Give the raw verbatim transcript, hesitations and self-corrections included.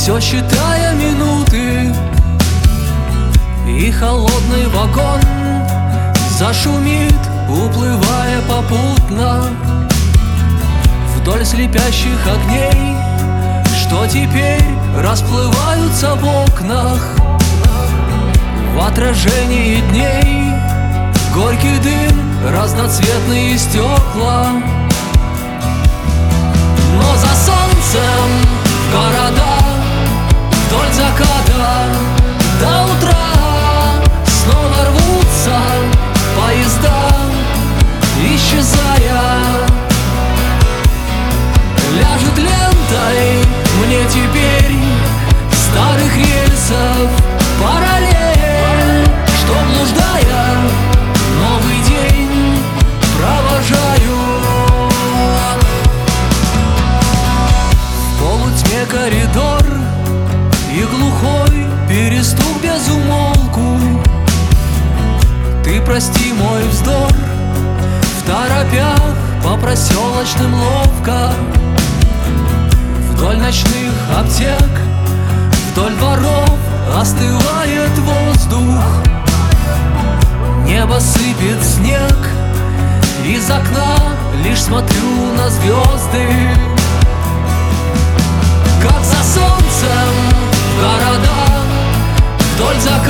все считая минуты, и холодный вагон зашумит, уплывая попутно вдоль слепящих огней, что теперь расплываются в окнах. В отражении дней горький дым, разноцветные стекла. Но за солнцем в города вдоль заката до утра снова рвутся поезда, исчезая. Ляжет лентой мне теперь старых рельсов параллель, что, блуждая, новый день провожаю. В полутьме коридор и глухой перестук без умолку. Ты прости мой вздор, в торопях по проселочным ловко, вдоль ночных аптек, вдоль дворов остывает воздух. Небо сыпет снег, из окна лишь смотрю на звезды. Как за солнцем в города вдоль заката